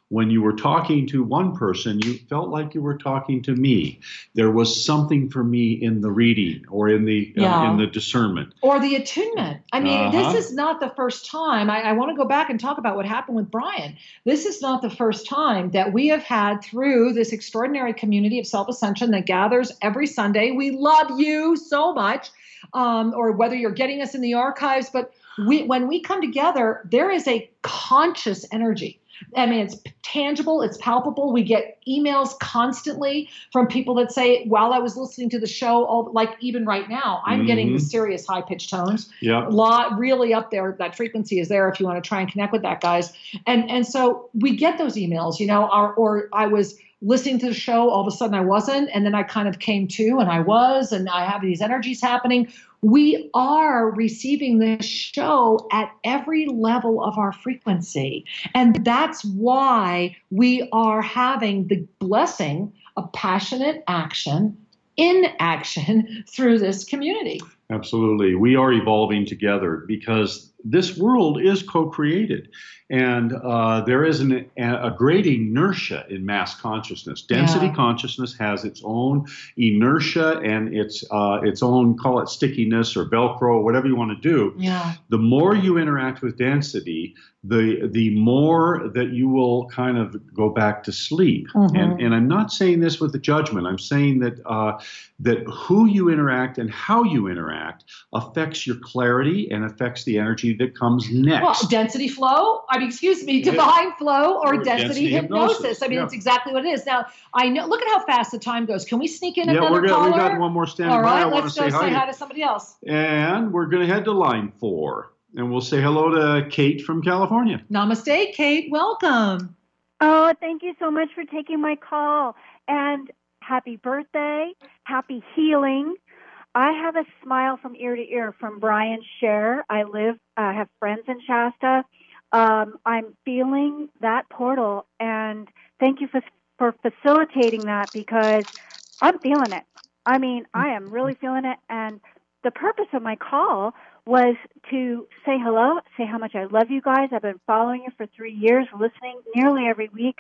when you were talking to one person, you felt like you were talking to me. There was something for me in the reading or in the Yeah. uh, in the discernment. Or the attunement. I mean, Uh-huh. this is not the first time. I, I want to go back and talk about what happened with Brian. This is not the first time that we have had through this extraordinary community of self-ascension that gathers every Sunday. We love you so much, um, or whether you're getting us in the archives, but we, when we come together, there is a conscious energy. I mean, it's tangible, it's palpable. We get emails constantly from people that say, while I was listening to the show, all, like even right now, I'm Mhm. getting the serious high pitched tones. Yeah. A lot really up there. That frequency is there if you want to try and connect with that, guys. And and so we get those emails, you know, or, or I was listening to the show, all of a sudden I wasn't, and then I kind of came to and I was, and I have these energies happening. We are receiving this show at every level of our frequency. And that's why we are having the blessing of passionate action in action through this community. Absolutely. We are evolving together because this world is co-created. And uh, there is an, a great inertia in mass consciousness. Density Yeah. consciousness has its own inertia and its uh, its own, call it stickiness or Velcro, whatever you want to do. Yeah. The more you interact with density, the the more that you will kind of go back to sleep. Mhm. And and I'm not saying this with a judgment. I'm saying that uh, that who you interact and how you interact affects your clarity and affects the energy that comes next. Well, density flow, I mean, excuse me, divine flow or, Or density, density hypnosis. hypnosis, I mean, yeah. it's exactly what it is. Now, I know, look at how fast the time goes. Can we sneak in yeah, another we're gonna, caller? we got one more standing All by. right, I want let's to go say say hi. hi to somebody else. And we're going to head to line four. And we'll say hello to Kate from California. Namaste, Kate. Welcome. Oh, thank you so much for taking my call. And happy birthday. Happy healing. I have a smile from ear to ear from Brian Scher. I live, I uh, have friends in Shasta. Um, I'm feeling that portal. And thank you for, for facilitating that because I'm feeling it. I mean, I am really feeling it. And the purpose of my call was to say hello, say how much I love you guys. I've been following you for three years, listening nearly every week.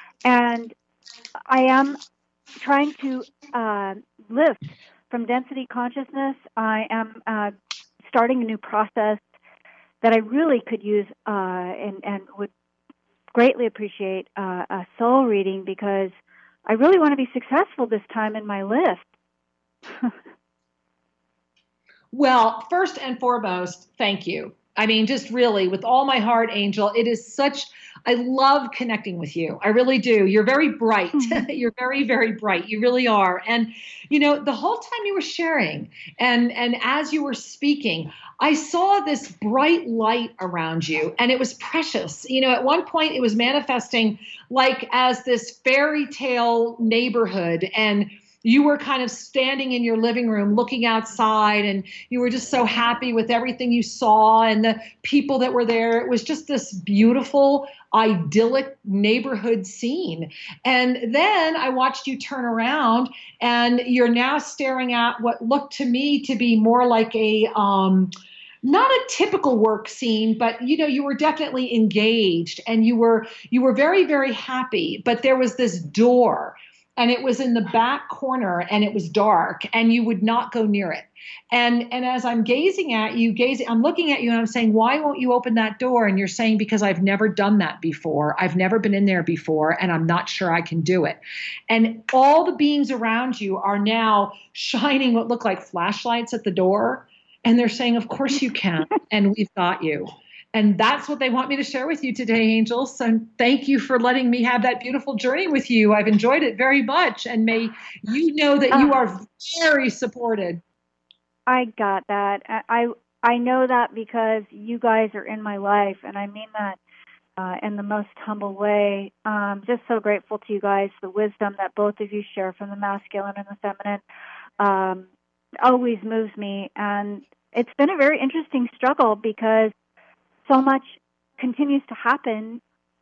And I am trying to uh, lift from density consciousness. I am uh, starting a new process that I really could use uh, and, and would greatly appreciate uh, a soul reading because I really want to be successful this time in my list. Well, first and foremost, thank you. I mean, just really, with all my heart, Angel, it is such, I love connecting with you. I really do. You're very bright. Mm-hmm. You're very, very bright. You really are. And, you know, the whole time you were sharing and, and as you were speaking, I saw this bright light around you and it was precious. You know, at one point it was manifesting like as this fairy tale neighborhood, and you were kind of standing in your living room looking outside and you were just so happy with everything you saw and the people that were there. It was just this beautiful, idyllic neighborhood scene. And then I watched you turn around and you're now staring at what looked to me to be more like a, um, not a typical work scene, but you know, you were definitely engaged and you were, you were very, very happy, but there was this door. And it was in the back corner and it was dark and you would not go near it. And and as I'm gazing at you, gazing, I'm looking at you and I'm saying, why won't you open that door? And you're saying, because I've never done that before. I've never been in there before and I'm not sure I can do it. And all the beings around you are now shining what look like flashlights at the door. And they're saying, of course you can. And we've got you. And that's what they want me to share with you today, Angel. So thank you for letting me have that beautiful journey with you. I've enjoyed it very much. And may you know that you are very supported. I got that. I I know that because you guys are in my life. And I mean that uh, in the most humble way. Um, just so grateful to you guys, the wisdom that both of you share from the masculine and the feminine um, always moves me. And it's been a very interesting struggle because so much continues to happen,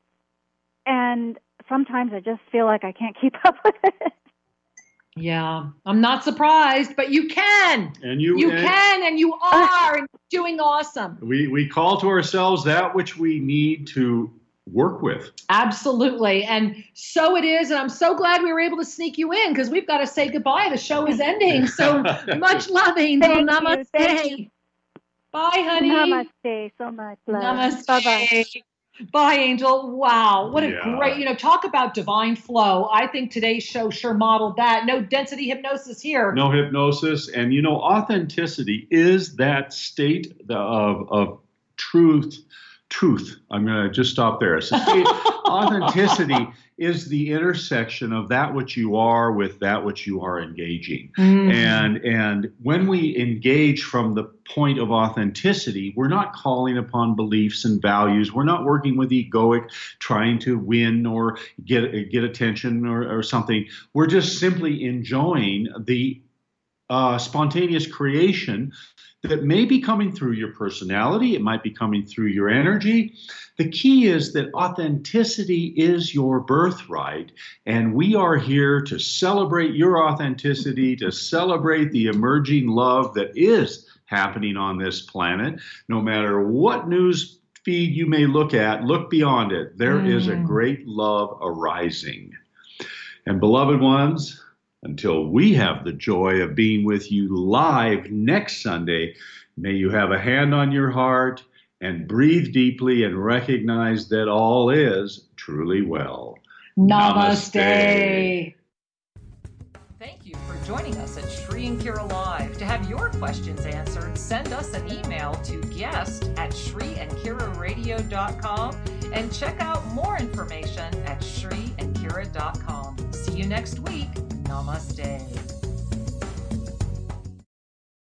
and sometimes I just feel like I can't keep up with it. Yeah, I'm not surprised, but you can. And you, you and can, and you are, and you're doing awesome. We we call to ourselves that which we need to work with. Absolutely. And so it is. And I'm so glad we were able to sneak you in because we've got to say goodbye. The show is ending. So much love, Angel. Thank Namaste. you. Thank you. Bye, honey. Namaste. So much love. Namaste. Bye-bye. Bye, Angel. Wow. What a Yeah. great, you know, talk about divine flow. I think today's show sure modeled that. No density hypnosis here. No hypnosis. And, you know, authenticity is that state of, of truth. Truth. I'm going to just stop there. So state, authenticity is the intersection of that which you are with that which you are engaging. Mm. And and when we engage from the point of authenticity, we're not calling upon beliefs and values. We're not working with egoic, trying to win or get get attention or, or something. We're just simply enjoying the uh, spontaneous creation that may be coming through your personality. It might be coming through your energy. The key is that authenticity is your birthright, and we are here to celebrate your authenticity, to celebrate the emerging love that is happening on this planet. No matter what news feed you may look at, look beyond it. There mm. is a great love arising. And beloved ones, until we have the joy of being with you live next Sunday, may you have a hand on your heart and breathe deeply and recognize that all is truly well. Namaste. Namaste. Thank you for joining us at Shri and Kira Live. To have your questions answered, send us an email to guest at shri and kira radio dot com and check out more information at shri and kira dot com. See you next week. Namaste.